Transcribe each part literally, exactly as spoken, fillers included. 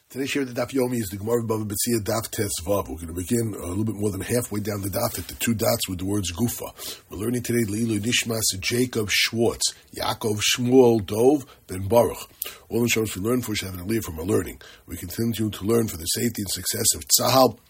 Today's share of the Daf Yomi is the Gemara Bava B'tzia Daf Tes Vav. We're going to begin a little bit more than halfway down the Daf at the two dots with the words Gufa. We're learning today Leilu Nishmas Jacob Schwartz, Yaakov Shmuel Dov Ben Baruch. All the shows we learn for should have an aliyah from our learning. We continue to learn for the safety and success of Tzahal.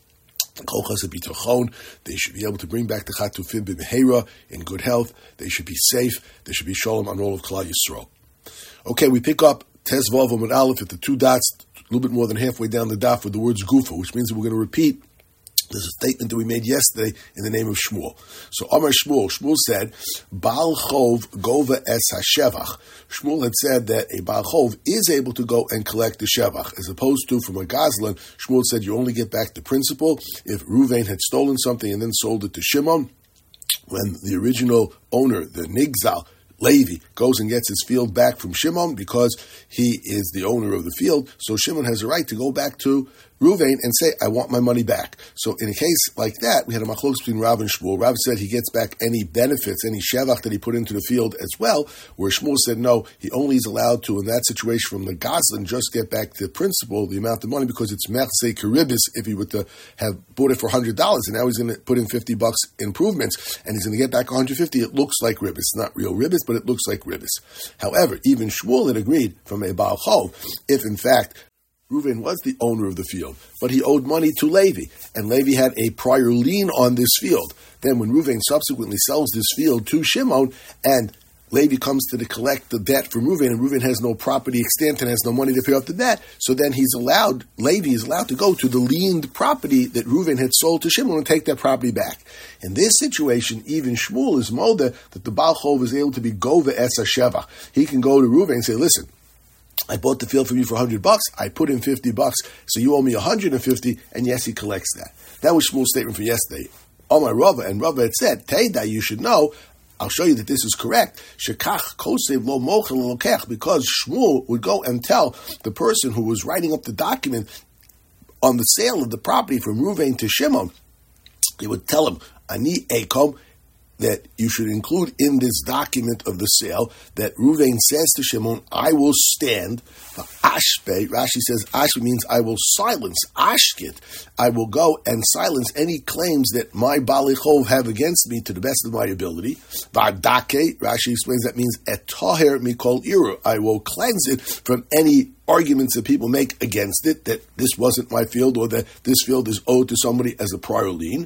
They should be able to bring back the Chatufim b'Mehera in good health. They should be safe. There should be Shalom on all of Klal Yisrael. Okay, we pick up Tes Vav Amud Aleph at the two dots, a little bit more than halfway down the daf with the words Gufa, which means that we're going to repeat this statement that we made yesterday in the name of Shmuel. So Amar Shmuel, Shmuel said, Baal Chov Gova es HaShevach. Shmuel had said that a Baal Chov is able to go and collect the Shevach, as opposed to from a Gazlan, Shmuel said you only get back the principal if Ruvain had stolen something and then sold it to Shimon. When the original owner, the Nigzal, Levi, goes and gets his field back from Shimon because he is the owner of the field. So Shimon has a right to go back to Ruvain and say, I want my money back. So in a case like that, we had a machlokes between Rav and Shmuel. Rav said he gets back any benefits, any shevach that he put into the field as well, where Shmuel said no, he only is allowed to, in that situation from the Gazlan, just get back the principal, the amount of money, because it's merse karibis if he were to have bought it for one hundred dollars, and now he's going to put in fifty bucks improvements, and he's going to get back one hundred fifty. It looks like ribis. It's not real ribis, but it looks like ribis. However, even Shmuel had agreed from a Baal Chov, if in fact Reuven was the owner of the field, but he owed money to Levi, and Levi had a prior lien on this field. Then when Reuven subsequently sells this field to Shimon, and Levi comes to the collect the debt from Reuven, and Reuven has no property extant and has no money to pay off the debt, so then he's allowed, Levi is allowed to go to the liened property that Reuven had sold to Shimon and take that property back. In this situation, even Shmuel is molda that the Baal Chov is able to be Gova es HaShevach. He can go to Reuven and say, listen, I bought the field from you for one hundred bucks, I put in fifty bucks, so you owe me one hundred fifty, and yes, he collects that. That was Shmuel's statement from yesterday. Omar Rava, and Rava had said, Teida, you should know, I'll show you that this is correct, Shekach kosev lo mochel lokech, because Shmuel would go and tell the person who was writing up the document on the sale of the property from Ruvain to Shimon, he would tell him, Ani ekom, that you should include in this document of the sale that Ruvain says to Shimon, I will stand. Ashbe, Rashi says, Ashbe means I will silence. Ashkit, I will go and silence any claims that my Bali Chov have against me to the best of my ability. Va'dake, Rashi explains that means etoher mikol iru. I will cleanse it from any arguments that people make against it, that this wasn't my field or that this field is owed to somebody as a prior lien.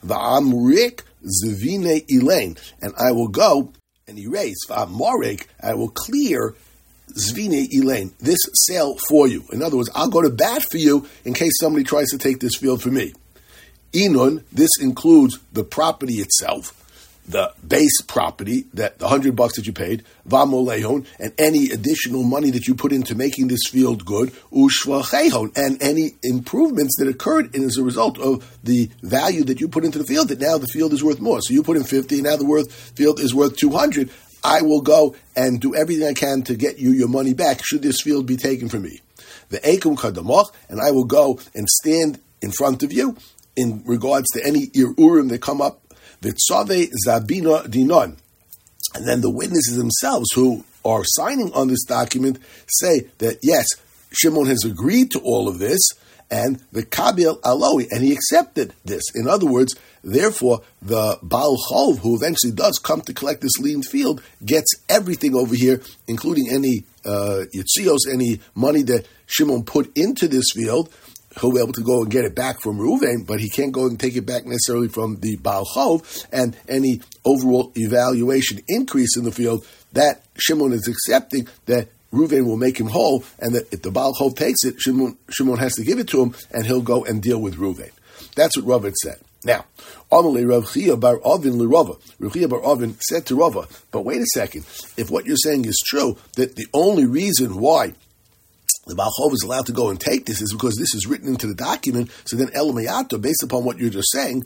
Va'amrik Zvine Elaine, and I will go and erase, Va'amorek, I will clear Zvine Elaine, this sale for you. In other words, I'll go to bat for you in case somebody tries to take this field from me. Inun, this includes the property itself, the base property, that the hundred bucks that you paid, v'amolehon, and any additional money that you put into making this field good, ushvachehon, and any improvements that occurred in as a result of the value that you put into the field, that now the field is worth more. So you put in fifty, and now the worth, field is worth two hundred. I will go and do everything I can to get you your money back, should this field be taken from me. The ekum kadamach, and I will go and stand in front of you in regards to any irurim that come up, Vitzave Zabina Dinon. And then the witnesses themselves who are signing on this document say that, yes, Shimon has agreed to all of this, and the Kabil Aloi, and he accepted this. In other words, therefore, the Baal Chov, who eventually does come to collect this lien field, gets everything over here, including any uh, yitzios, any money that Shimon put into this field. He'll be able to go and get it back from Reuven, but he can't go and take it back necessarily from the Baal Chov, and any overall evaluation increase in the field, that Shimon is accepting that Reuven will make him whole, and that if the Baal Chov takes it, Shimon, Shimon has to give it to him, and he'll go and deal with Reuven. That's what Rava had said. Now, Amalei Rav Chia bar Avin l'Rava. Rav Chia bar Avin said to Rava, but wait a second, if what you're saying is true, that the only reason why the Baal Chov is allowed to go and take this is because this is written into the document, so then El Meyato, based upon what you're just saying,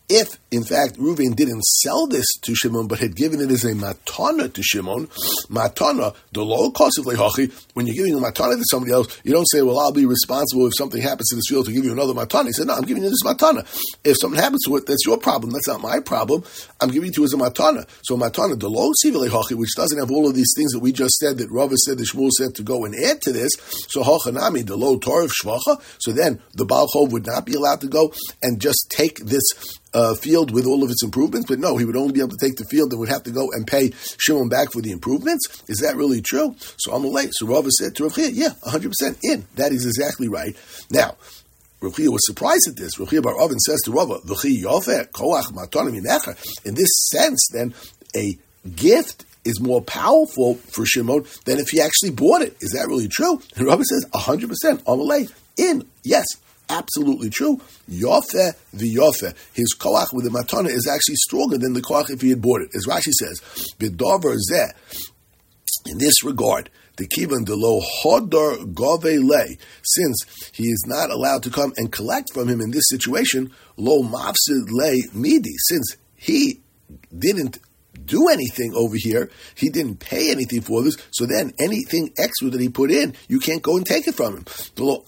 If, in fact, Reuven didn't sell this to Shimon, but had given it as a matana to Shimon, matana, the low cost of lehachi, when you're giving a matana to somebody else, you don't say, well, I'll be responsible if something happens to this field to give you another matana. He said, no, I'm giving you this matana. If something happens to it, that's your problem. That's not my problem. I'm giving it to you as a matana. So matana, the low siva lehachi, which doesn't have all of these things that we just said, that Rava said, that Shmuel said to go and add to this. So hachanami, the low torah shvacha. So then the Baal Chov would not be allowed to go and just take this Uh, field with all of its improvements, but no, he would only be able to take the field and would have to go and pay Shimon back for the improvements. Is that really true? So Amalei, so Rava said to Rav Chia, yeah, one hundred percent in. That is exactly right. Now, Rav Chia was surprised at this. Rav Chia bar Oven says to Rava, V'chi yofeh koach matana minecha. In this sense, then, a gift is more powerful for Shimon than if he actually bought it. Is that really true? And Rava says, one hundred percent. Amalei, in. Yes. Absolutely true. Yofeh v'yofeh. His koach with the matana is actually stronger than the koach if he had bought it. As Rashi says, b'davar zeh. In this regard, the kivan de lo hodar gove lei, since he is not allowed to come and collect from him in this situation, lo mafsid lei midi, since he didn't do anything over here, he didn't pay anything for this, so then anything extra that he put in, you can't go and take it from him. The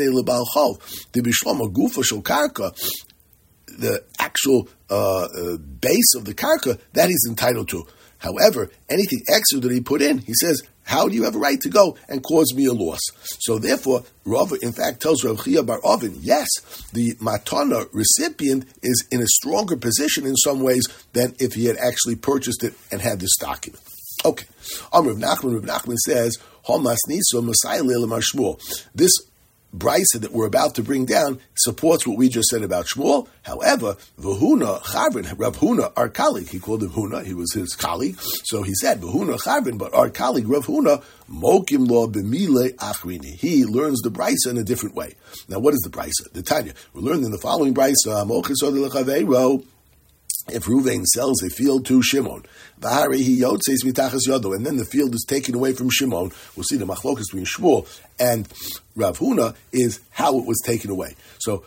actual uh, uh, base of the karka, that he's entitled to. However, anything extra that he put in, he says, how do you have a right to go and cause me a loss? So therefore, Rav, in fact, tells Rav Chia bar Oven, yes, the matana recipient is in a stronger position in some ways than if he had actually purchased it and had this stock in it. Okay. Um, Rav Nachman, Rav Nachman says, Hamas Niso Masai Le'Lamar Shmuel. This brisa that we're about to bring down supports what we just said about Shmuel. However, V'huna Chavrin, Rav Huna, our colleague, he called him Huna, he was his colleague, so he said, V'huna Chavrin, but our colleague, Rav Huna, Mokim lo b'mile achrini. He learns the brisa in a different way. Now, what is the brisa? The Tanya. We learned in the following brisa, Mochis od lechaveiro, if Reuven sells a field to Shimon, and then the field is taken away from Shimon, we'll see the machlokas between Shmuel and Rav Huna is how it was taken away. So,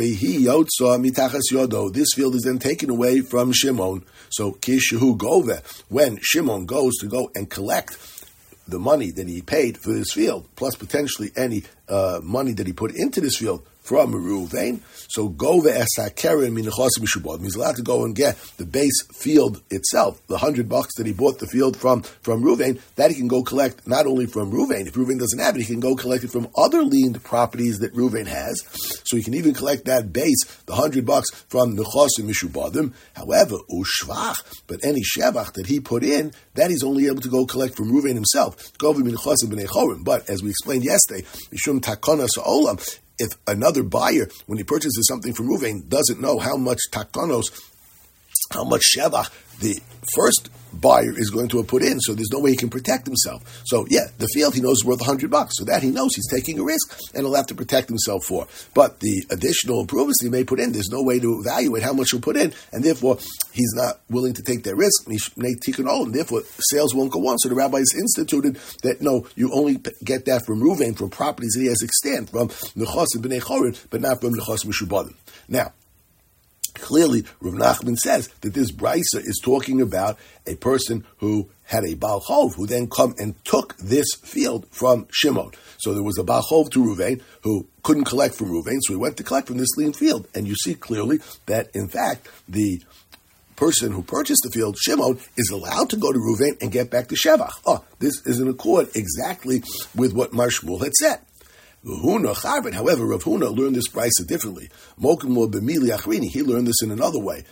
this field is then taken away from Shimon. So, kishu gove, when Shimon goes to go and collect the money that he paid for this field, plus potentially any uh, money that he put into this field from Reuven, so go ve'esakeren minachosim mishubadim. He's allowed to go and get the base field itself, the hundred bucks that he bought the field from from Reuven, that he can go collect not only from Reuven. If Reuven doesn't have it, he can go collect it from other liened properties that Reuven has. So he can even collect that base, the hundred bucks from nechosim mishubadim. However, ushvach, but any shevach that he put in, that he's only able to go collect from Reuven himself. Go minachosim b'nei chorim. But as we explained yesterday, mishum takana sa'olam. If another buyer, when he purchases something from Reuven, doesn't know how much takanos, how much shevach the first buyer is going to have put in, so there's no way he can protect himself. So yeah, the field he knows is worth a hundred bucks, so that he knows he's taking a risk and he'll have to protect himself for. But the additional improvements he may put in, there's no way to evaluate how much he'll put in, and therefore he's not willing to take that risk. And therefore sales won't go on. So the rabbis instituted that no, you only get that from Reuven, from properties that he has extant, from Nechos and Bnei Chorin, but not from Nechos Mishubadim. Now, clearly, Rav Nachman says that this brisa is talking about a person who had a Baal Chov, who then come and took this field from Shimon. So there was a Baal Chov to Reuven who couldn't collect from Reuven, so he went to collect from this lean field. And you see clearly that, in fact, the person who purchased the field, Shimon, is allowed to go to Reuven and get back the Shevach. Oh, this is in accord exactly with what Mar Shmuel had said. However, Rav Huna learned this brisa differently. He learned this in another way.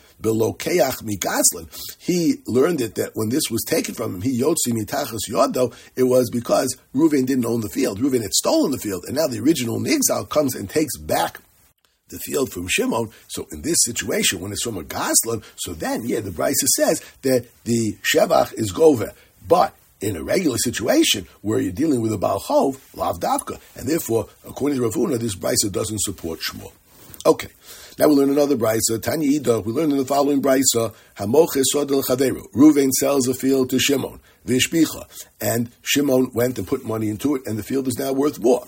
He learned it that when this was taken from him, he yotzi mitachas yodo, it was because Reuven didn't own the field. Reuven had stolen the field, and now the original Nigzal comes and takes back the field from Shimon. So in this situation, when it's from a Gazlan, so then, yeah, the brisa says that the Shevach is Gover. But in a regular situation where you're dealing with a Baal Chov, lav davka, and therefore, according to Rav Huna, this brisa doesn't support Shmuel. Okay, now we learn another brisa. Tanya Ida, we learn in the following brisa: Hamoches sodel chaveru. Reuven sells a field to Shimon, v'ishpicha, and Shimon went and put money into it, and the field is now worth more.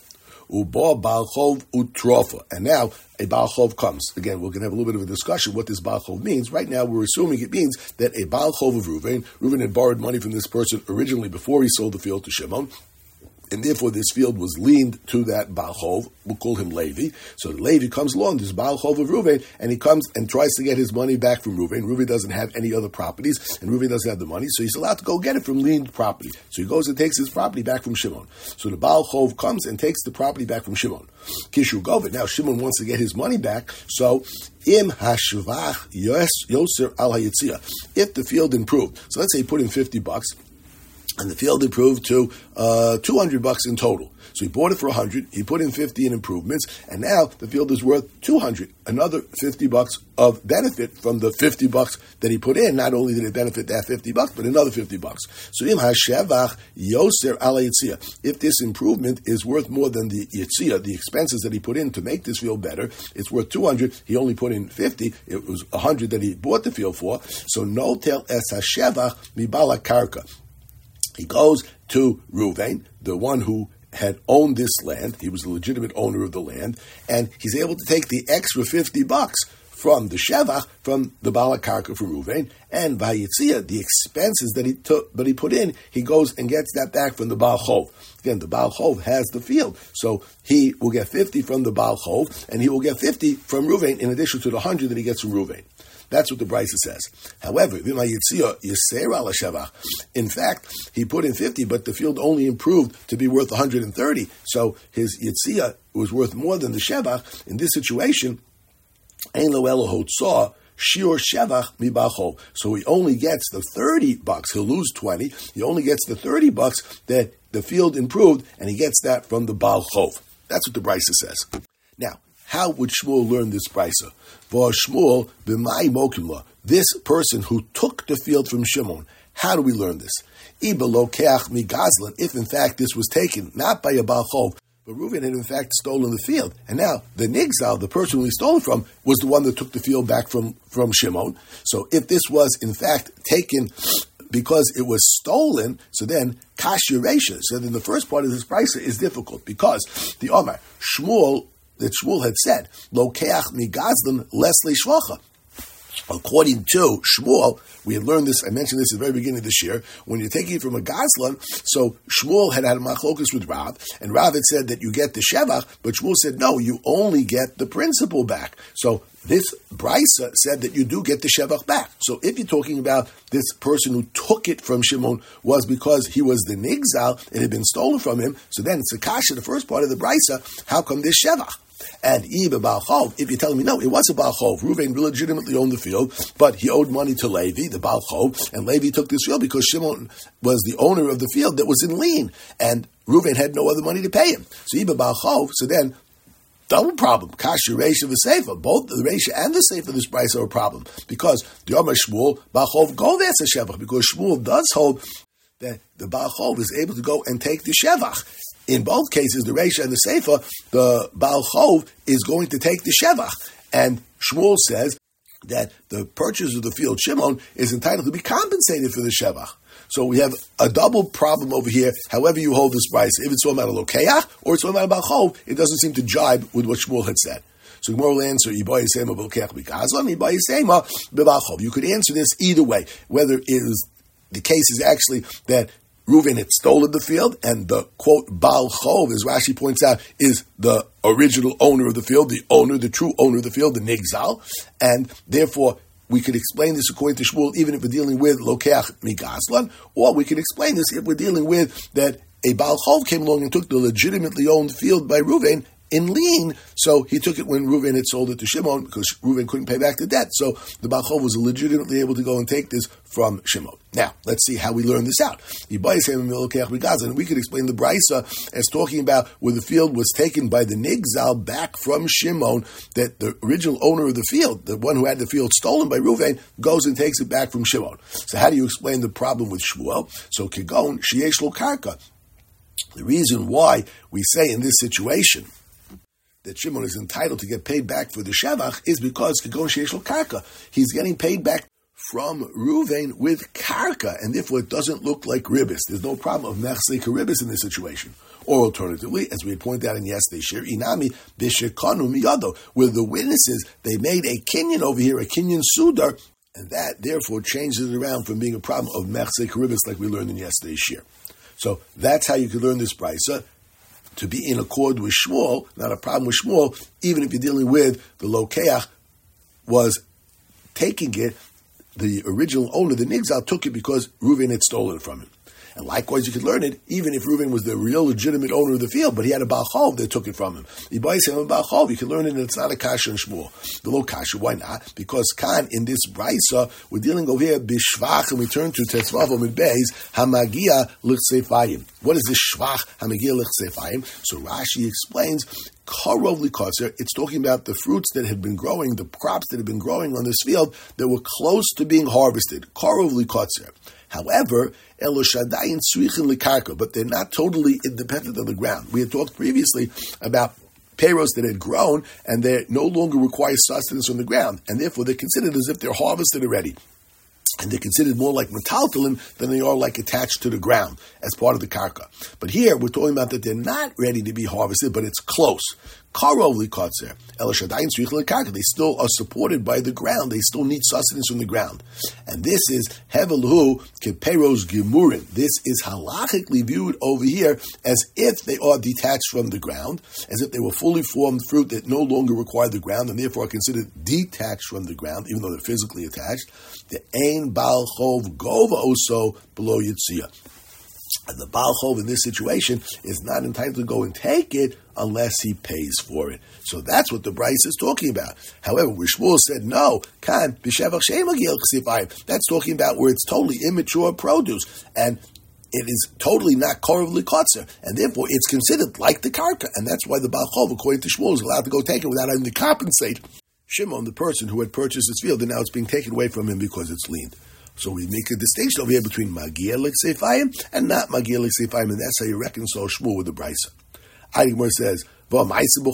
Uba Baal Chov Utrofa. And now a Baal Chov comes. Again, we're going to have a little bit of a discussion what this Baal Chov means. Right now, we're assuming it means that a Baal Chov of Reuven, Reuven had borrowed money from this person originally before he sold the field to Shimon, and therefore this field was leaned to that Baal Chov. We'll call him Levi. So Levi comes along, this Baal Chov of Reuven, and he comes and tries to get his money back from Reuven. Reuven doesn't have any other properties, and Reuven doesn't have the money, so he's allowed to go get it from leaned property. So he goes and takes his property back from Shimon. So the Baal Chov comes and takes the property back from Shimon. Kishu Govit. Now Shimon wants to get his money back, so Im hashvach yoser al hayitzia. If the field improved, so let's say he put in fifty bucks, and the field improved to uh, two hundred bucks in total. So he bought it for one hundred, he put in fifty in improvements, and now the field is worth two hundred. Another fifty bucks of benefit from the fifty bucks that he put in. Not only did it benefit that fifty bucks, but another fifty bucks. So im hashevach yoser ala yitzia. If this improvement is worth more than the yitzia, the expenses that he put in to make this field better, it's worth two hundred. He only put in fifty. It was one hundred that he bought the field for. So no tel es hashevach mibala karka. He goes to Reuven, the one who had owned this land. He was the legitimate owner of the land, and he's able to take the extra fifty bucks from the shevach, from the balakarka from Reuven, and vayitzia, the expenses that he took, but he put in, he goes and gets that back from the Baal Chov. Again, the Baal Chov has the field, so he will get fifty from the Baal Chov, and he will get fifty from Reuven in addition to the one hundred that he gets from Reuven. That's what the Brisa says. However, in fact, he put in fifty, but the field only improved to be worth one hundred thirty. So his Yitzia was worth more than the Shevach. In this situation, Ein lo elo hotzah shiur shevach mi Baal Chov. So he only gets the thirty bucks. He'll lose twenty. He only gets the thirty bucks that the field improved, and he gets that from the Baal Chov. That's what the Brisa says. Now, how would Shmuel learn this brisa? For Shmuel, b'mai mokimla, this person who took the field from Shimon, how do we learn this? Iba lokeach mi gazlan, if in fact this was taken, not by a Baal Chov, but Reuven had in fact stolen the field. And now the Nigzal, the person who he stole it from, was the one that took the field back from, from Shimon. So if this was in fact taken because it was stolen, so then Kashya Reisha, so then the first part of this brisa is difficult, because the Omar, Shmuel, that Shmuel had said, Lokeach mi gazlan lesli shvacha. According to Shmuel, we had learned this, I mentioned this at the very beginning of this year, when you're taking it from a gazlan, so Shmuel had had a machlokus with Rav, and Rav had said that you get the shevach, but Shmuel said, no, you only get the principal back. So this brisa said that you do get the shevach back. So if you're talking about this person who took it from Shimon was because he was the nigzal, it had been stolen from him, so then it's a kasha, the first part of the brisa, how come this shevach? And Eva Baal Chov, if you're telling me, no, it was a Baal Chov. Reuven legitimately owned the field, but he owed money to Levi, the Baal Chov, and Levi took this field because Shimon was the owner of the field that was in lien, and Reuven had no other money to pay him. So Eva Baal Chov, so then, double problem. Kasha, Reisha, V'Seifa. Both the Reisha and the Seifa of this price are a problem, because the Yomer Shmuel, Baal Chov, go there to Shevach, because Shmuel does hold that the Baal Chov is able to go and take the Shevach. In both cases, the Reisha and the Seifa, the Baal Chov is going to take the Shevach. And Shmuel says that the purchaser of the field, Shimon, is entitled to be compensated for the Shevach. So we have a double problem over here, however you hold this price. If it's one about a Lokeach or it's one about a Baal Chov, it doesn't seem to jibe with what Shmuel had said. So Gemara will answer, you could answer this either way, whether it is the case is actually that Reuven had stolen the field, and the, quote, Baal Chov, as Rashi points out, is the original owner of the field, the owner, the true owner of the field, the Nigzal, and therefore we could explain this according to Shmuel, even if we're dealing with Lokeach Migazlan, or we could explain this if we're dealing with that a Baal Chov came along and took the legitimately owned field by Reuven in lien, so he took it when Reuven had sold it to Shimon, because Reuven couldn't pay back the debt, so the Baal Chov was legitimately able to go and take this from Shimon. Now, let's see how we learn this out. And we could explain the Brisa as talking about where the field was taken by the Nigzal back from Shimon, that the original owner of the field, the one who had the field stolen by Reuven, goes and takes it back from Shimon. So how do you explain the problem with Shmuel? So Kigon, Sheyesh Lo Karka. The reason why we say in this situation that Shimon is entitled to get paid back for the Shevach is because Kigon Sheyesh Lo Karka. He's getting paid back from Ruvain with karka, and therefore it doesn't look like ribbis. There's no problem of mechsei karibis in this situation. Or alternatively, as we had pointed out in yesterday's shir, inami b'shekanu miyado, where the witnesses, they made a kinyan over here, a kinyan sudar, and that therefore changes it around from being a problem of mechsei karibis like we learned in yesterday's shir. So that's how you could learn this brisa, to be in accord with Shmuel, not a problem with Shmuel, even if you're dealing with the lokeach was taking it, the original owner, the Nigzal, took it because Reuven had stolen it from him. And likewise, you could learn it even if Reuven was the real legitimate owner of the field, but he had a Baal Chov that took it from him. You buy him a Baal Chov, you can learn it, and it's not a kasha and Shmuel. The low kasha, why not? Because Khan, in this brisa, we're dealing over here b'shvach, and we turn to Tetzvav Amud Beis, hamagia l'chseifayim. What is this shvach hamagia l'chseifayim? So Rashi explains, Karov likotzer, it's talking about the fruits that had been growing, the crops that had been growing on this field that were close to being harvested. Karov likotzer. However, eloshadayin tzrichin likarka, but they're not totally independent of the ground. We had talked previously about peiros that had grown and they no longer require sustenance from the ground, and therefore they're considered as if they're harvested already. And they're considered more like metaltalin than they are like attached to the ground as part of the karka. But here we're talking about that they're not ready to be harvested, but it's close. Karov likotzer, elashadayin tzrichin likarka. They still are supported by the ground. They still need sustenance from the ground. And this is hevelhu kepeiros gemurim. This is halachically viewed over here as if they are detached from the ground, as if they were fully formed fruit that no longer require the ground and therefore are considered detached from the ground, even though they're physically attached. The ein Baal Chov gova also below Yitzia. And the Baal Chov in this situation is not entitled to go and take it unless he pays for it. So that's what the Bryce is talking about. However, where Shmuel said no, kan b'shevach she'en magiel chsifayim, that's talking about where it's totally immature produce and it is totally not korov likotzer, and therefore it's considered like the karka, and that's why the Baal Chov, according to Shmuel, is allowed to go take it without having to compensate Shimon, the person who had purchased this field, and now it's being taken away from him because it's leaned. So we make a distinction over here between Magia L'Ksefayim and not Magia L'Ksefayim, and that's how you reconcile Shmuel with the Brisa. Adigmar says, but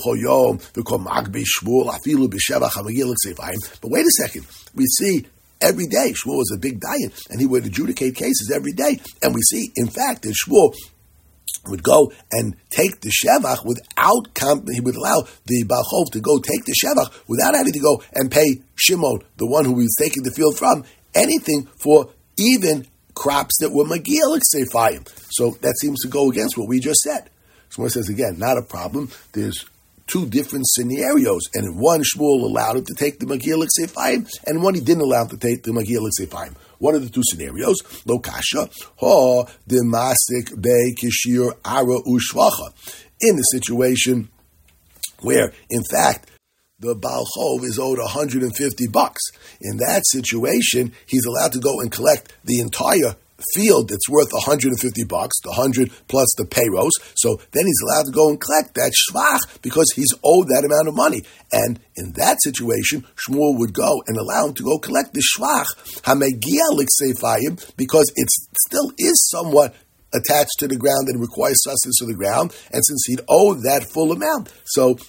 wait a second, we see every day Shmuel was a big dayan, and he would adjudicate cases every day, and we see, in fact, that Shmuel would go and take the shevach without comp- he would allow the Baal Chov to go take the shevach without having to go and pay Shimon, the one who was taking the field from, anything for even crops that were Magiel Ksefayim. So that seems to go against what we just said. Shmuel says again, not a problem. There's two different scenarios, and in one Shmuel allowed him to take the Magiel Ksefayim, and in one he didn't allow him to take the Magiel Ksefayim. What are the two scenarios? Lo kasha, ha de masik be kishir ara ushvacha. In the situation where, in fact, the Baal Chov is owed one hundred fifty bucks. In that situation, he's allowed to go and collect the entire field that's worth one hundred fifty bucks, the one hundred plus the payros. So then he's allowed to go and collect that shvach because he's owed that amount of money. And in that situation, Shmuel would go and allow him to go collect the shvach hamegia l'ksefayim because it still is somewhat attached to the ground and requires sustenance of the ground. And since he'd owe that full amount, so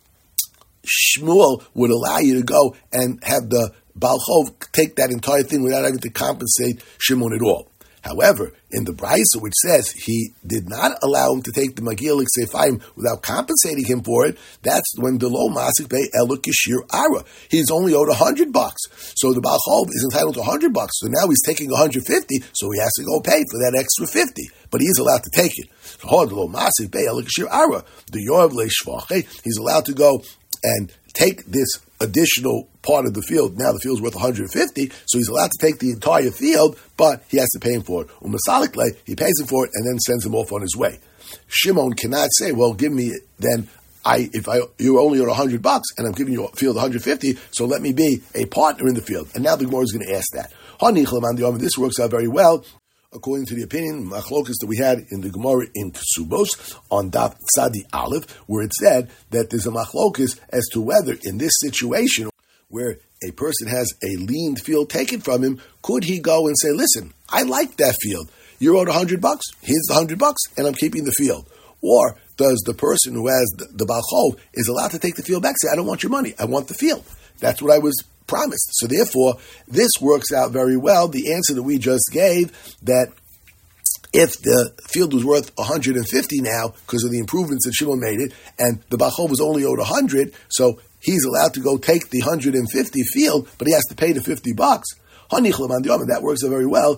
Shmuel would allow you to go and have the Baal Chov take that entire thing without having to compensate Shimon at all. However, in the Brisa, which says he did not allow him to take the Magiel Ksefayim without compensating him for it, that's when the lo masik be elu kishir ara. He's only owed a hundred bucks, so the Baal Chov is entitled to a hundred bucks. So now he's taking a hundred fifty, so he has to go pay for that extra fifty. But he is allowed to take it. So the lo masik be elu kishir ara. The yoav leishvache, he's allowed to go and take this additional part of the field. Now the field's worth one hundred fifty, so he's allowed to take the entire field, but he has to pay him for it. Umasalikle, he pays him for it and then sends him off on his way. Shimon cannot say, well, give me then, I if I you're only at one hundred bucks and I'm giving you a field one hundred fifty, so let me be a partner in the field. And now the Gemara is going to ask that. This works out very well, according to the opinion, machlokas that we had in the Gemara in Kesubos on Daf Tzadi Aleph, where it said that there's a machlokas as to whether in this situation where a person has a leaned field taken from him, could he go and say, listen, I like that field. You're owed a hundred bucks. Here's the hundred bucks, and I'm keeping the field. Or does the person who has the, the Baal Chov is allowed to take the field back, say, I don't want your money, I want the field. That's what I was promised. So therefore, this works out very well. The answer that we just gave, that if the field was worth one hundred fifty now because of the improvements that Shimon made it, and the Baal Chov was only owed one hundred, so he's allowed to go take the one hundred fifty field, but he has to pay the fifty bucks. That works out very well.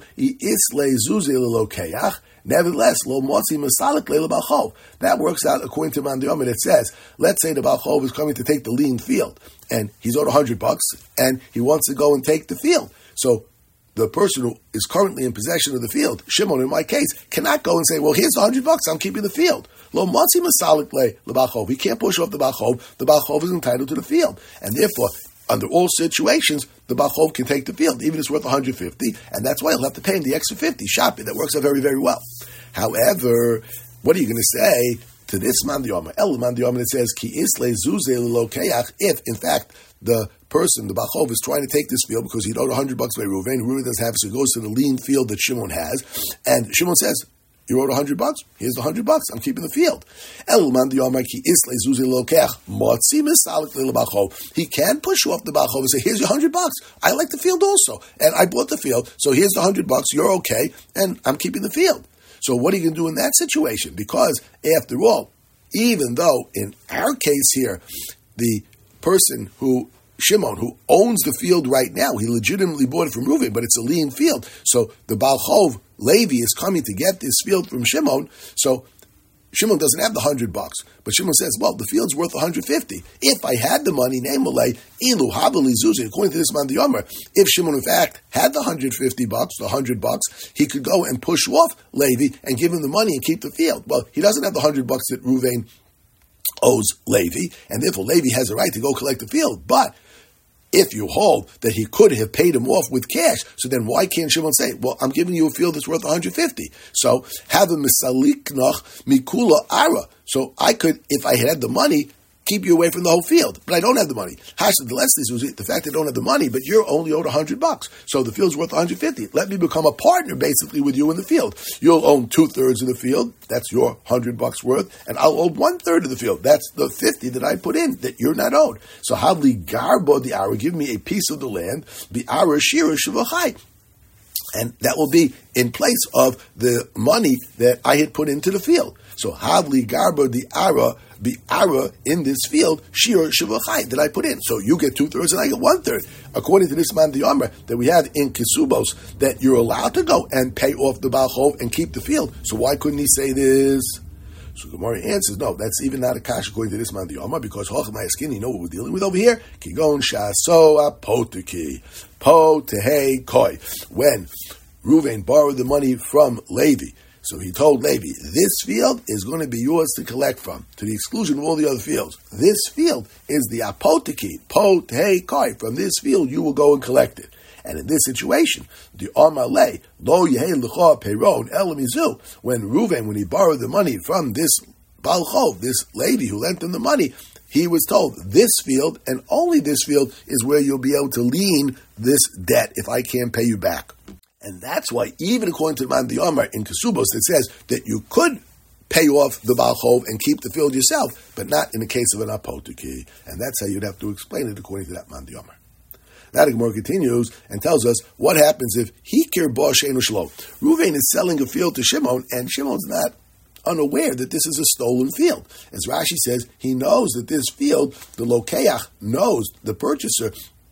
Nevertheless, lo motzi masalik leila Baal Chov. That works out according to Man Diyom. It says, let's say the Baal Chov is coming to take the lien field, and he's owed one hundred bucks, and he wants to go and take the field. So the person who is currently in possession of the field, Shimon in my case, cannot go and say, well, here's the one hundred bucks, I'm keeping the field. Lo motzi masalik leila Baal Chov. He can't push off the Baal Chov. The Baal Chov is entitled to the field. And therefore, under all situations, the Baal Chov can take the field, even if it's worth one hundred fifty, and that's why he'll have to pay him the extra fifty. Shapi, that works out very, very well. However, what are you going to say to this Man Diyom? El Man Diyom, it says, Ki isle zuze lokeach, if, in fact, the person, the Baal Chov, is trying to take this field because he owed one hundred bucks by Reuven, Reuven doesn't have, so he goes to the lien field that Shimon has, and Shimon says, you owed one hundred bucks? Here's the one hundred bucks. I'm keeping the field. He can push you off the Baal Chov and say, here's your one hundred bucks. I like the field also. And I bought the field, so here's the one hundred bucks. You're okay, and I'm keeping the field. So what are you going to do in that situation? Because, after all, even though in our case here, the person who Shimon, who owns the field right now, he legitimately bought it from Reuven, but it's a lien field. So the Baal Chov, Levi, is coming to get this field from Shimon. So Shimon doesn't have the hundred bucks, but Shimon says, "Well, the field's worth one hundred fifty. If I had the money, namely, ilu habali zuzi." According to this man Yomer, if Shimon in fact had the hundred fifty bucks, the hundred bucks, he could go and push off Levi and give him the money and keep the field. Well, he doesn't have the hundred bucks that Reuven owes Levi, and therefore Levi has a right to go collect the field, but if you hold that he could have paid him off with cash, so then why can't Shimon say, well, I'm giving you a field that's worth one hundred fifty. So, have a misaliknach mikula ara. So I could, if I had the money, keep you away from the whole field. But I don't have the money. Hashem, the fact that I don't have the money, but you're only owed one hundred bucks. So the field's worth one hundred fifty. Let me become a partner, basically, with you in the field. You'll own two-thirds of the field. That's your one hundred bucks worth. And I'll own one-third of the field. That's the fifty that I put in, that you're not owed. So Havli Garbo the Ara, give me a piece of the land, the Ara Shira Shavachai. And that will be in place of the money that I had put into the field. So Havli Garbo the Ara, the Ara in this field, Shir Shavachai, that I put in. So you get two-thirds and I get one-third. According to this man, the Amr, that we have in Kesubos, that you're allowed to go and pay off the Baal Chov and keep the field. So why couldn't he say this? So Gemara answers, no, that's even not a kash according to this man, the Amr, because Hochmai Skin, you know what we're dealing with over here? Kigon Shaso Apotiki, Po Tehei Koi. When Reuven borrowed the money from Levi, so he told Levi, this field is going to be yours to collect from, to the exclusion of all the other fields. This field is the apotiki, po tei koi. From this field, you will go and collect it. And in this situation, the Amalei, lo yehei l'cha peiron elamizu, when Reuven, when he borrowed the money from this Baal Chov, this Levi who lent him the money, he was told, this field, and only this field, is where you'll be able to lien this debt if I can't pay you back. And that's why, even according to the Man Diyamar in Kesubos, it says that you could pay off the Baal Chov and keep the field yourself, but not in the case of an apotiki. And that's how you'd have to explain it according to that Man Diyamar. Now the Gemara continues and tells us what happens if Hikir Bo Sheinu Shelo. Reuven is selling a field to Shimon, and Shimon's not unaware that this is a stolen field. As Rashi says, he knows that this field, the Lokeach knows, the purchaser,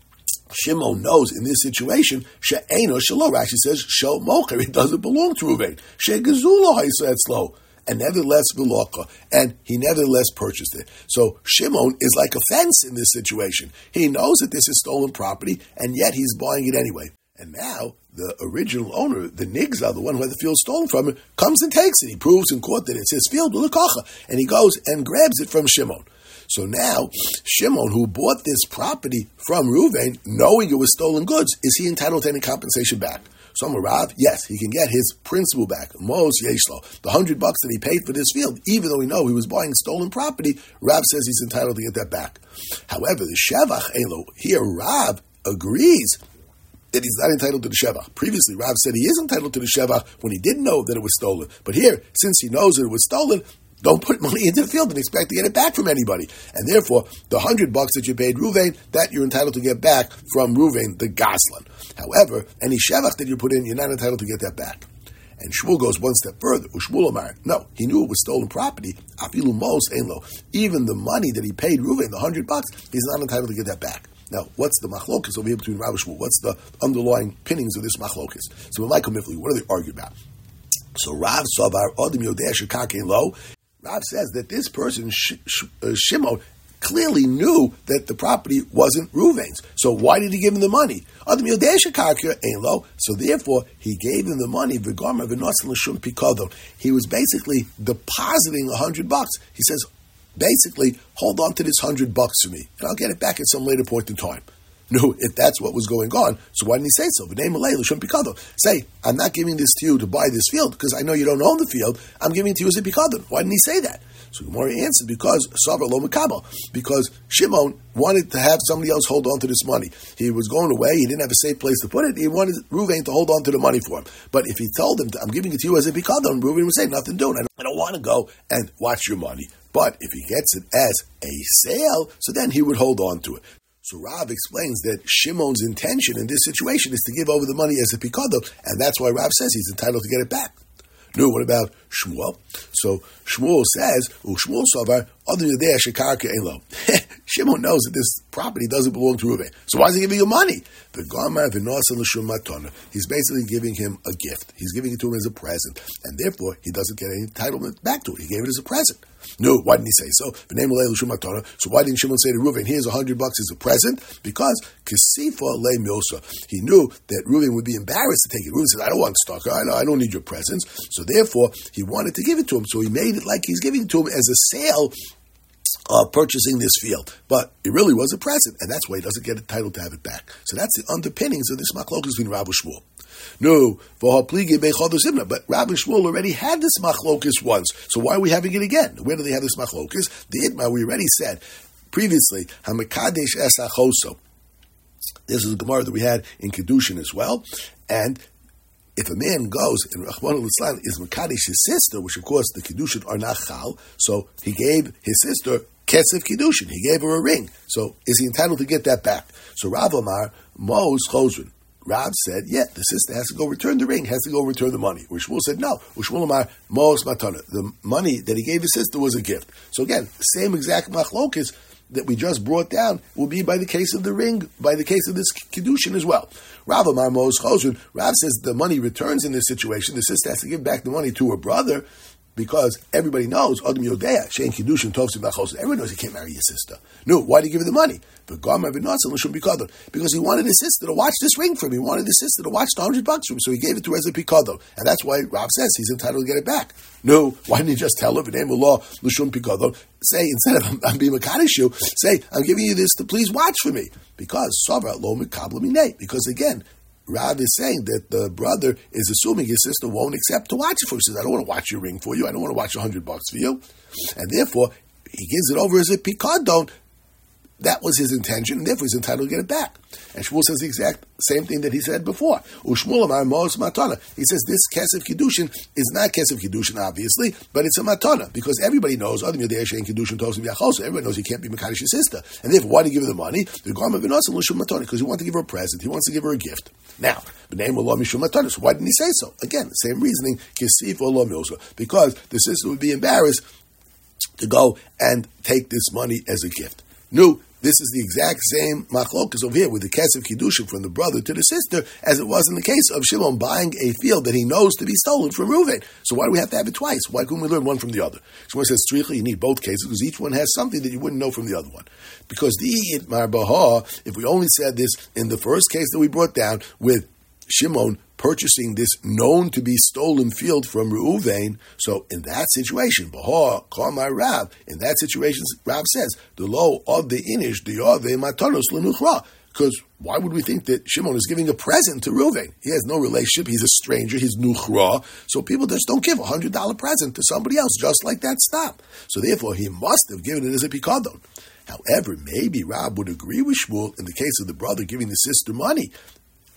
Shimon knows in this situation, she'eno shelo. Rashi says, shel mocher, it doesn't belong to Reuven. She'gezulo ha'yisatzlo, and nevertheless v'locha, and he nevertheless purchased it. So Shimon is like a fence in this situation. He knows that this is stolen property, and yet he's buying it anyway. And now the original owner, the nigza, the one who had the field stolen from him, comes and takes it. He proves in court that it's his field, and he goes and grabs it from Shimon. So now, Shimon, who bought this property from Reuven, knowing it was stolen goods, is he entitled to any compensation back? So Rav, yes, he can get his principal back. Mos Yeshlo, the hundred bucks that he paid for this field, even though we know he was buying stolen property, Rav says he's entitled to get that back. However, the Shevach Elo, here Rav agrees that he's not entitled to the Shevach. Previously, Rav said he is entitled to the Shevach when he didn't know that it was stolen. But here, since he knows that it was stolen, Don't put money into the field and expect to get it back from anybody. And therefore, the hundred bucks that you paid Ruvain, that you're entitled to get back from Ruvain, the Goslan. However, any Shevach that you put in, you're not entitled to get that back. And Shmuel goes one step further. Ushmuel Amar, no, he knew it was stolen property. Afilu mos einlo. Even the money that he paid Ruvain, the hundred bucks, he's not entitled to get that back. Now, what's the machlokas over here between Rav and Shmuel? What's the underlying pinnings of this machlokas? So, what do they argue about? So, Rav Savar Odim Yodeh Shekakein Lo. Rav says that this person, Sh- Sh- uh, Shimon, clearly knew that the property wasn't Ruvain's. So why did he give him the money? So therefore, he gave him the money. He was basically depositing a hundred bucks. He says, basically, hold on to this hundred bucks for me, and I'll get it back at some later point in time. No, if that's what was going on, so why didn't he say so? Say, I'm not giving this to you to buy this field because I know you don't own the field. I'm giving it to you as a pikadon. Why didn't he say that? So Gemara answered, because Savar lo mekabel, because Shimon wanted to have somebody else hold on to this money. He was going away, he didn't have a safe place to put it, he wanted Ruvain to hold on to the money for him. But if he told him, I'm giving it to you as a pikadon, Ruvain would say, nothing doing. I don't want to go and watch your money. But if he gets it as a sale, so then he would hold on to it. So Rav explains that Shimon's intention in this situation is to give over the money as a pikadon, and that's why Rav says he's entitled to get it back. No, what about Shmuel? So Shmuel says, Shmuel Savar, other than there, Shekarka Elo. Shimon knows that this property doesn't belong to Ruvain. So why is he giving you money? The Gamar V'Nosa L'Shum Matana. He's basically giving him a gift. He's giving it to him as a present, and therefore he doesn't get any entitlement back to it. He gave it as a present. No, why didn't he say so? So why didn't Shimon say to Ruvain, here's a hundred bucks as a present? Because Kesifa Le Milsa. He knew that Ruvain would be embarrassed to take it. Ruvain said, I don't want stock. I don't, I don't need your presents. So therefore, he wanted to give it to him. So he made it like he's giving it to him as a sale of purchasing this field. But it really was a present, and that's why he doesn't get entitled to have it back. So that's the underpinnings of this machlokas between Rav and Shmuel. No, but Rav and Shmuel already had this machlokas once, so why are we having it again? Where do they have this machlokas? The Itma, we already said previously, Hamakadesh Esachoso. This is a Gemara that we had in Kedushin as well, and if a man goes, and Rahman al-Islam is Makadesh his sister, which of course the Kedushin are not Chal, so he gave his sister Kesef Kedushin, he gave her a ring, so is he entitled to get that back? So Rav Amar, Mos Chosrin. Rav said, yeah, the sister has to go return the ring, has to go return the money. Shmuel said, no. Shmuel Amar, Mos Matana. The money that he gave his sister was a gift. So again, same exact machlokas that we just brought down will be by the case of the ring, by the case of this Kedushin as well. Rav Amar Mos Chosrin. Rav says the money returns in this situation. The sister has to give back the money to her brother, because everybody knows, Adam Yodea, Shein Kiddushin Tovsim Bachos. Everyone knows he can't marry his sister. No, why did he give her the money? Because he wanted his sister to watch this ring for him. He wanted his sister to watch the hundred bucks for him, so he gave it to her as a pikadon. And that's why Rav says he's entitled to get it back. No, why didn't he just tell her, v'nei law l'shum pikadon? Say, instead of I'm being makadishu, say, I'm giving you this to please watch for me. Because Savra lo mikabla minei. Because again, Rav is saying that the brother is assuming his sister won't accept to watch it for him. He says, I don't want to watch your ring for you. I don't want to watch a hundred bucks for you. And therefore, he gives it over as a pikadon. That was his intention, and therefore he's entitled to get it back. And Shmuel says the exact same thing that he said before. Ushmuel amar mos matana. He says this kesef kiddushin is not kesef kiddushin, obviously, but it's a matana, because everybody knows, everybody knows he can't be Makadish's sister. And therefore, why did he give her the money? Because he wanted to give her a present. He wants to give her a gift. Now, so why didn't he say so? Again, the same reasoning, because the sister would be embarrassed to go and take this money as a gift. No, this is the exact same machlokas over here with the kesef kiddushin from the brother to the sister, as it was in the case of Shimon buying a field that he knows to be stolen from Ruvain. So why do we have to have it twice? Why couldn't we learn one from the other? Shimon says, strichli, you need both cases because each one has something that you wouldn't know from the other one. Because the itmar baha, if we only said this in the first case that we brought down with Shimon purchasing this known to be stolen field from Reuven, so in that situation, Bahar, Karmai Rav, in that situation, Rav says, the law of the inish, the Yave Matanos Lenuchra. Because why would we think that Shimon is giving a present to Reuven? He has no relationship, he's a stranger, he's Nuchra. So people just don't give a one hundred dollars present to somebody else just like that. Stop. So therefore, he must have given it as a pikadon. However, maybe Rav would agree with Shmuel in the case of the brother giving the sister money.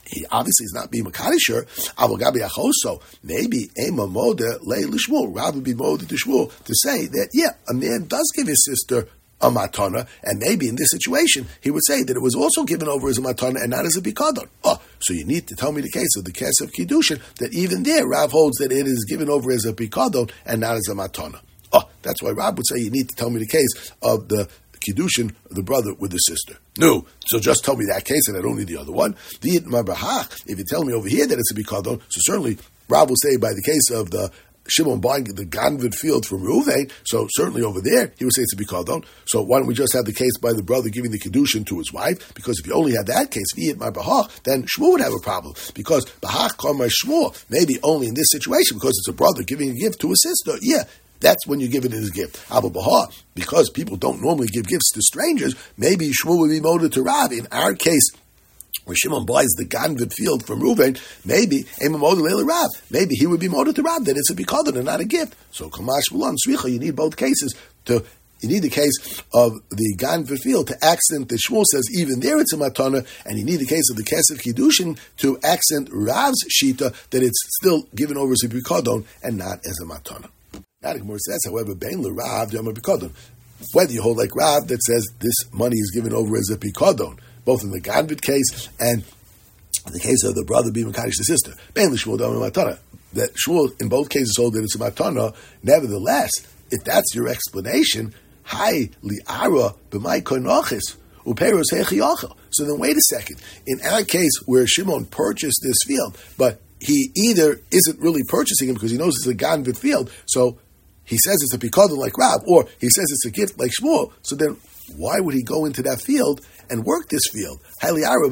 he obviously is not being Makadisher, Avogabi Achoso, maybe Ema Moda Le Lishmul, Rav would be Moda to Shmuel, to say that, yeah, a man does give his sister a matana, and maybe in this situation, he would say that it was also given over as a matana and not as a bikadon. Oh, so you need to tell me the case of the case of Kiddushin, that even there, Rav holds that it is given over as a bikadon and not as a matana. Oh, that's why Rav would say you need to tell me the case of the Kiddushin, the brother with the sister. No, so just tell me that case and I don't need the other one. If you tell me over here that it's a bikadon, so certainly Rav will say by the case of the Shimon buying the Ganvid field from Reuven, so certainly over there, he would say it's a bikadon. So why don't we just have the case by the brother giving the Kiddushin to his wife? Because if you only had that case, then Shmuel would have a problem. Because Bahach Kamar Shmuel, maybe only in this situation, because it's a brother giving a gift to a sister, yeah, that's when you give it as a gift. Abba Bahar, because people don't normally give gifts to strangers, maybe Shmuel would be molded to Rav. In our case, where Shimon buys the Ganvid field from Reuven, maybe Rav, maybe he would be molded to Rav, that it's a bikadon and not a gift. So Kamash Mulan Sricha, you need both cases to. You need the case of the Ganvid field to accent that Shmuel says even there it's a matana, and you need the case of the Kesef Kiddushin to accent Rav's shita that it's still given over as a bikadon and not as a matana. Now the Gemara says, however, Bein LeRav Yom bikadon. Whether you hold like Rav that says this money is given over as a bikadon, both in the Ganvid case and the case of the brother being Makadish the sister. Bein Shmuel Dam Matana. That Shmuel in both cases hold that it's a matana. Nevertheless, if that's your explanation, Hi li'ara b'may konochis uperos hechiachel. So then, wait a second. In our case, where Shimon purchased this field, but he either isn't really purchasing it because he knows it's a Ganvid field, so he says it's a pikadon like Rav, or he says it's a gift like Shmuel. So then, why would he go into that field and work this field? How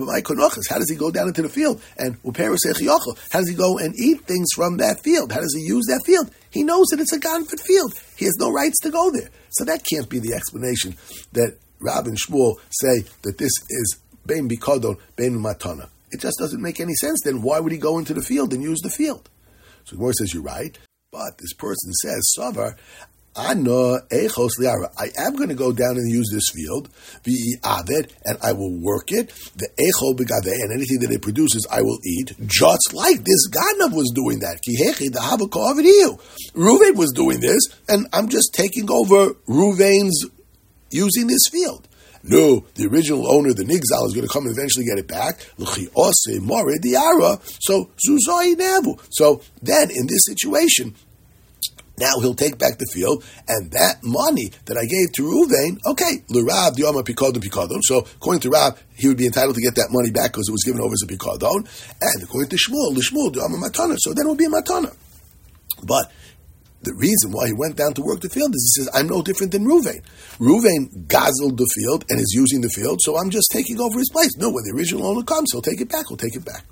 does he go down into the field and how does he go and eat things from that field? How does he use that field? He knows that it's a Ganvid field. He has no rights to go there. So that can't be the explanation that Rav and Shmuel say that this is bein bikadon, bein matana. It just doesn't make any sense. Then why would he go into the field and use the field? So the Gemara says, you're right. But this person says, Savar, I am going to go down and use this field, and I will work it. The echol begave, and anything that it produces, I will eat. Just like this Ganav was doing that. Reuven was doing this, and I'm just taking over Reuven's using this field. No, the original owner, the Nigzal, is going to come and eventually get it back. So, So then, in this situation, now he'll take back the field, and that money that I gave to Reuven, okay, l'Rav di'ama pikadon pikadon. So according to Rav, he would be entitled to get that money back because it was given over as a pikadon. And according to Shmuel, l'Shmuel di'ama matana. So then it would be a matana. But the reason why he went down to work the field is he says, I'm no different than Reuven. Reuven guzzled the field and is using the field, so I'm just taking over his place. No, when the original owner comes, he'll take it back, he'll take it back.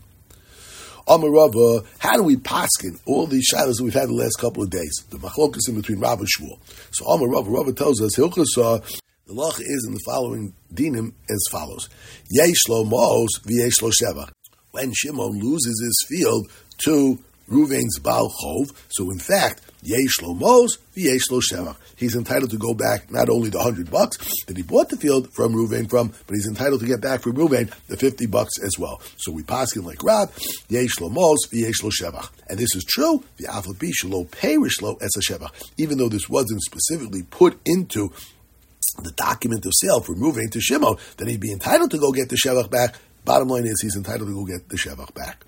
Amar Rava, how do we paskin all these shilas that we've had the last couple of days? The machlokas in between Rav and Shmuel. So Amar Rava, Rava tells us, Hilchasa, the law is in the following dinim as follows. Yesh lo mos v'yesh lo shevach. When Shimon loses his field to Reuven's Baal Chov, so in fact, Yesh lo mos v'yesh lo shevach. He's entitled to go back not only the hundred bucks that he bought the field from Reuven from, but he's entitled to get back from Reuven the fifty bucks as well. So we pass him like Rav, Yesh lo mos v'yesh lo shevach. And this is true, the Aflapi shelo perish lo es a shevach. Even though this wasn't specifically put into the document of sale from Reuven to Shimon, then he'd be entitled to go get the shevach back. Bottom line is he's entitled to go get the shevach back.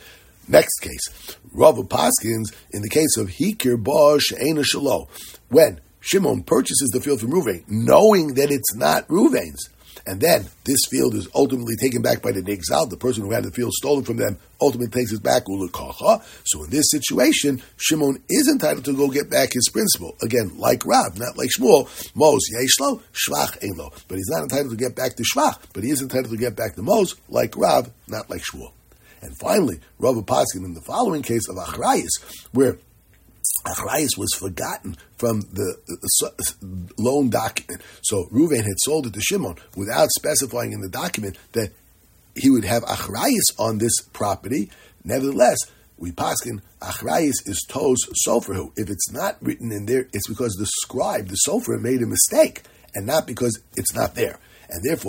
Next case, Rava Paskins, in the case of Hikir Ba She'ena Shelo, when Shimon purchases the field from Reuven, knowing that it's not Reuven's, and then this field is ultimately taken back by the Nigzal, the person who had the field stolen from them, ultimately takes it back, Ulakacha. So in this situation, Shimon is entitled to go get back his principal. Again, like Rav, not like Shmuel, Mos Yeshlo, Shvach Einlo. But he's not entitled to get back to Shvach, but he is entitled to get back to Mos, like Rav, not like Shmuel. And finally, Rava Paskin in the following case of Achrayis, where Achrayis was forgotten from the, the, the loan document. So Reuven had sold it to Shimon without specifying in the document that he would have Achrayis on this property. Nevertheless, we paskin Achrayis is Toz Soferhu. If it's not written in there, it's because the scribe, the Sofer, made a mistake, and not because it's not there. And therefore,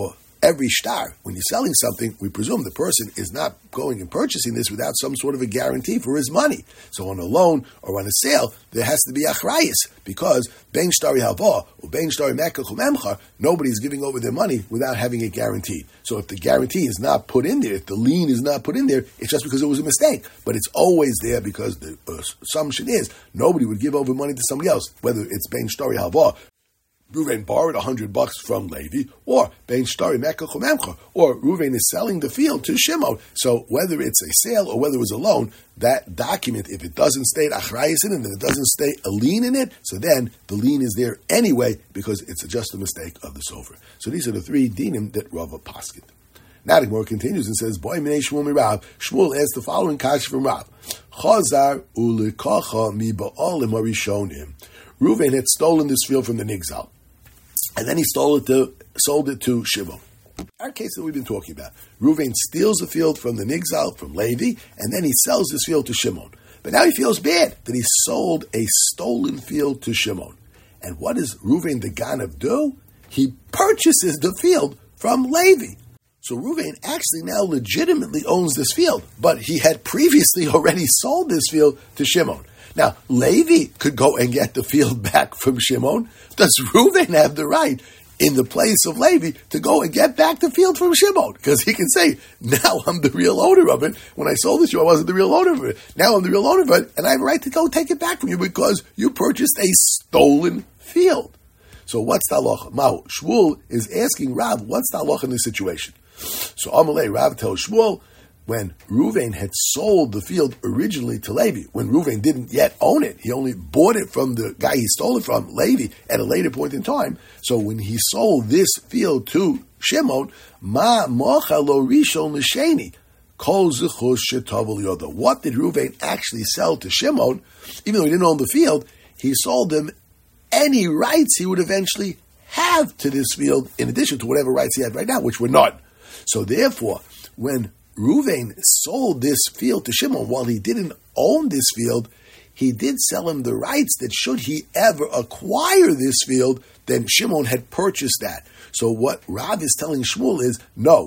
every star, when you're selling something, we presume the person is not going and purchasing this without some sort of a guarantee for his money. So on a loan or on a sale, there has to be achrayus, because bein shtari halva or bein shtari mekach umemchar, nobody's giving over their money without having it guaranteed. So if the guarantee is not put in there, if the lien is not put in there, it's just because it was a mistake. But it's always there because the assumption is nobody would give over money to somebody else, whether it's bein shtari halva, Ruvain borrowed a hundred bucks from Levi, or bein shtari mekach umemchar, or Ruvain is selling the field to Shimon. So whether it's a sale or whether it was a loan, that document, if it doesn't state achrayus in it, and it doesn't state a lien in it, so then the lien is there anyway because it's just a mistake of the sofer. So these are the three dinim that Rava paskid. Now the Gemara continues and says, "Boy minei Shmuel mi Rav." Shmuel asks the following kasha from Rav: Chazar ulikacha mi ba'olim harishonim. Ruvain had stolen this field from the Nigzal, and then he stole it to, sold it to Shimon. Our case that we've been talking about. Ruvain steals the field from the Nigzal, from Levi, and then he sells this field to Shimon. But now he feels bad that he sold a stolen field to Shimon. And what does Ruvain the Ganav do? He purchases the field from Levi. So Ruvain actually now legitimately owns this field, but he had previously already sold this field to Shimon. Now, Levi could go and get the field back from Shimon. Does Ruvain have the right, in the place of Levi, to go and get back the field from Shimon? Because he can say, now I'm the real owner of it. When I sold it to you, I wasn't the real owner of it. Now I'm the real owner of it, and I have a right to go take it back from you because you purchased a stolen field. So what's the halacha? Mao, Shmuel is asking Rav, what's the halacha in this situation? So Amalei, Rav tells Shmuel, when Ruvain had sold the field originally to Levi, when Ruvain didn't yet own it, he only bought it from the guy he stole it from, Levi, at a later point in time. So when he sold this field to Shimon, Ma mocha lo rishon l'sheni, kol zechus shetavel yoda. What did Ruvain actually sell to Shimon? Even though he didn't own the field, he sold him any rights he would eventually have to this field, in addition to whatever rights he had right now, which were none. So therefore, when Ruvain sold this field to Shimon while he didn't own this field, he did sell him the rights that should he ever acquire this field, then Shimon had purchased that. So what Rav is telling Shmuel is, no,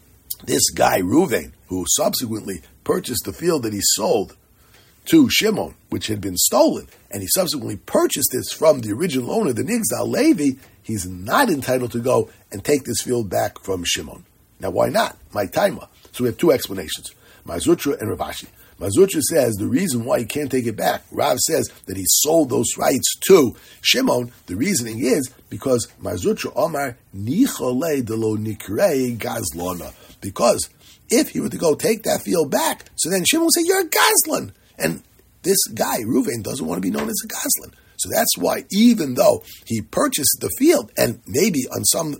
this guy Ruvain, who subsequently purchased the field that he sold to Shimon, which had been stolen, and he subsequently purchased this from the original owner, the Nigzal Levi, he's not entitled to go and take this field back from Shimon. Now why not? My timer. So we have two explanations, Mazutra and Rav Ashi. Mazutra says the reason why he can't take it back, Rav says that he sold those rights to Shimon. The reasoning is because Mazutra Omar Nichole de lo Nikrei Gazlona. Because if he were to go take that field back, so then Shimon would say, you're a Gazlan. And this guy, Ruvain, doesn't want to be known as a Gazlan. So that's why even though he purchased the field, and maybe on some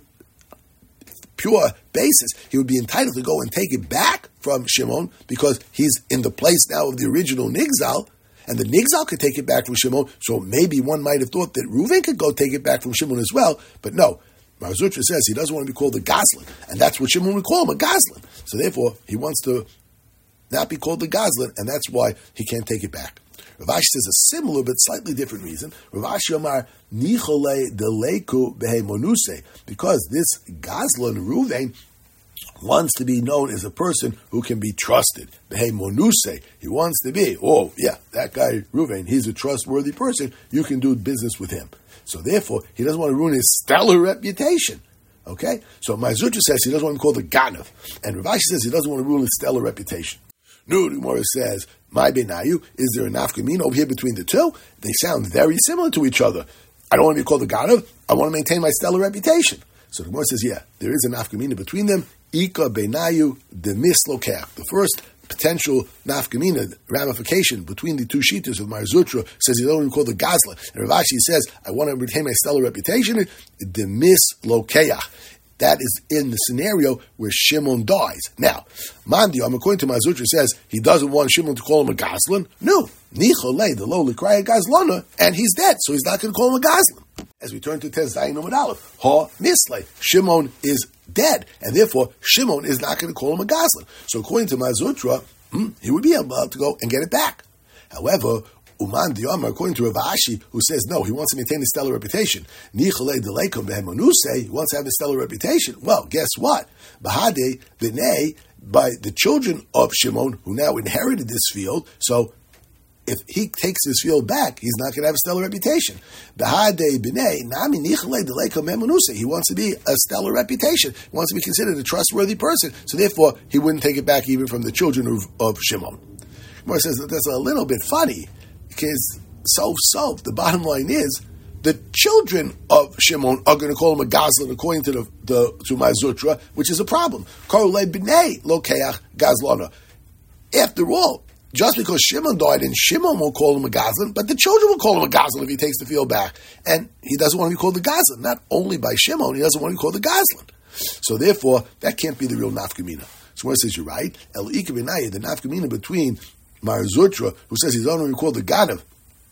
pure basis, he would be entitled to go and take it back from Shimon because he's in the place now of the original Nigzal, and the Nigzal could take it back from Shimon, so maybe one might have thought that Ruvain could go take it back from Shimon as well, but no. Mazutra says he doesn't want to be called a Gazlan, and that's what Shimon would call him, a Gazlan. So therefore, he wants to not be called the Gazlan, and that's why he can't take it back. Rav Ashi says a similar but slightly different reason. Rav Ashi Omar Nichole Deleku Behe Monuse, because this Gazlan Ruvain wants to be known as a person who can be trusted. Behe Monuse, he wants to be, oh yeah, that guy Ruvain, he's a trustworthy person, you can do business with him. So therefore, he doesn't want to ruin his stellar reputation. Okay? So Mazutra says he doesn't want to be called a Ganav, and Rav Ashi says he doesn't want to ruin his stellar reputation. No, the Gemara says, my benayu, is there a nafkamina over here between the two? They sound very similar to each other. I don't want to be called a Ganav, I want to maintain my stellar reputation. So the Gemara says, yeah, there is a nafkamina between them. Ika benayu de mislokach. The first potential nafkamina, ramification between the two shitas of Mazutra says he doesn't want to be called a Gazla. And Rav Ashi says, I want to retain my stellar reputation. De mislokach. That is in the scenario where Shimon dies. Now, Mandiam, according to Mazutra, says he doesn't want Shimon to call him a Gazlan. No. Nichole, the low Likraya Gazlana, and he's dead, so he's not going to call him a Gazlan. As we turn to Tez Zayin Amud Aleph, Ha Misle, Shimon is dead, and therefore Shimon is not going to call him a Gazlan. So according to Mazutra, hmm, he would be able to go and get it back. However, Uman Diyama, according to Rav Ashi, who says no, he wants to maintain a stellar reputation. Nichalei deleikom behemonuse, he wants to have a stellar reputation. Well, guess what? Bahade b'nei, by the children of Shimon, who now inherited this field, so if he takes his field back, he's not going to have a stellar reputation. He wants to be a stellar reputation. He wants to be considered a trustworthy person. So therefore, he wouldn't take it back even from the children of, of Shimon. Gemara says that that's a little bit funny, because so, so, the bottom line is, the children of Shimon are going to call him a Gazlan according to the, the to my Zutra, which is a problem. After all, just because Shimon died, and Shimon will call him a Gazlan, but the children will call him a Gazlan if he takes the field back. And he doesn't want to be called the Gazlan. Not only by Shimon, he doesn't want to be called the Gazlan. So therefore, that can't be the real nafkamina. So when it says you're right, El Ikabinaya, the nafkamina between Mar Zutra, who says he's only called the Ganav,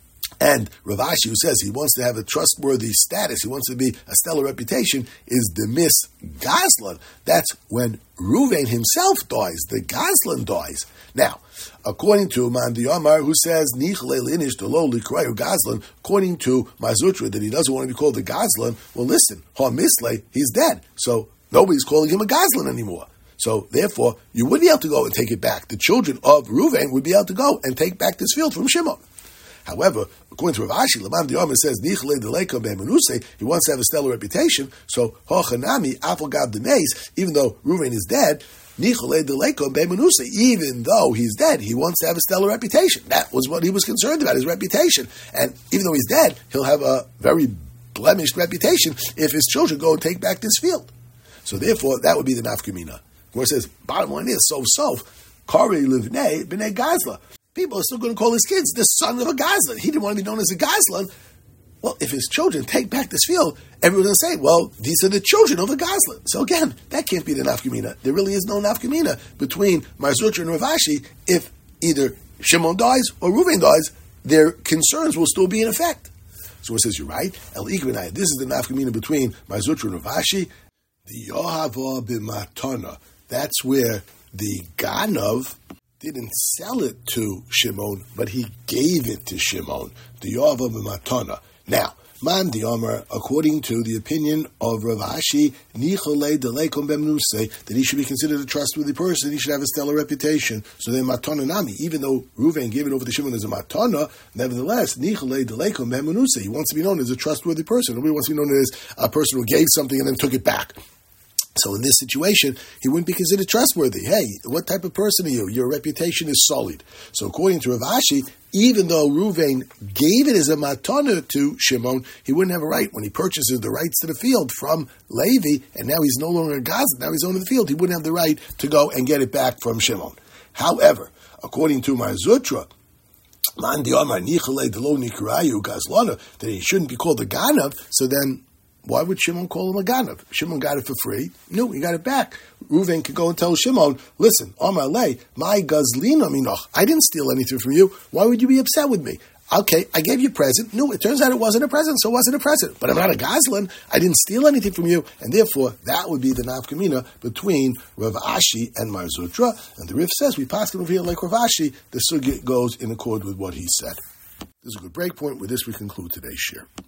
and Rav Ashi, who says he wants to have a trustworthy status, he wants to be a stellar reputation, is the Miss Gazlan. That's when Ruvain himself dies. The Gazlan dies. Now, according to Mandi Amar, who says Nichle Linish Delo Likrayu Gazlan, according to Mazutra, that he doesn't want to be called the Gazlan, well, listen, Ha Misle, he's dead. So nobody's calling him a Gazlan anymore. So therefore, you wouldn't be able to go and take it back. The children of Ruvain would be able to go and take back this field from Shimon. However, according to Rav Ashi, Laman Diyama says, Nichle Deleko Be'emenuse, he wants to have a stellar reputation, so Hochanami, Apelgab Demeis, even though Ruvain is dead, Nichle Deleko Be'emenuse, even though he's dead, he wants to have a stellar reputation. That was what he was concerned about, his reputation. And even though he's dead, he'll have a very blemished reputation if his children go and take back this field. So therefore, that would be the nafkamina. Where it says, bottom line is, so so, Kari Livnei B'nei Gazla. People are still going to call his kids the son of a Gazlan. He didn't want to be known as a Gazlan. Well, if his children take back this field, everyone's going to say, well, these are the children of a Gazlan. So again, that can't be the nafkamina. There really is no nafkamina between Marzutra and Rav Ashi. If either Shimon dies or Ruvain dies, their concerns will still be in effect. So it says, you're right. El Ikrinai, this is the nafkamina between Marzutra and Rav Ashi. The Yohava b'matana, that's where the Ganav didn't sell it to Shimon, but he gave it to Shimon. The Yohava b'matana. Now, Man the Omer, according to the opinion of Rav Ashi, Nicholei deleikom b'mnusei, that he should be considered a trustworthy person, he should have a stellar reputation. So then matana nami, even though Ruvain gave it over to Shimon as a matana, nevertheless, Nicholei deleikom b'mnusei, he wants to be known as a trustworthy person. Nobody wants to be known as a person who gave something and then took it back. So in this situation, he wouldn't be considered trustworthy. Hey, what type of person are you? Your reputation is sullied. So according to Rav Ashi, even though Ruvain gave it as a matana to Shimon, he wouldn't have a right when he purchases the rights to the field from Levi, and now he's no longer a Gazlan, now he's owning the field. He wouldn't have the right to go and get it back from Shimon. However, according to Marzutra, that he shouldn't be called a Ganav, so then why would Shimon call him a Ganav? Shimon got it for free. No, he got it back. Ruvain could go and tell Shimon, listen, Amar Lei, my Gazlina Minoch, I didn't steal anything from you. Why would you be upset with me? Okay, I gave you a present. No, it turns out it wasn't a present, so it wasn't a present. But I'm not a Gazlan. I didn't steal anything from you. And therefore, that would be the nafkamina between Rav Ashi and Marzutra. And the Rif says, we pass him over here like Rav Ashi. The sugya goes in accord with what he said. This is a good break point. With this, we conclude today's share.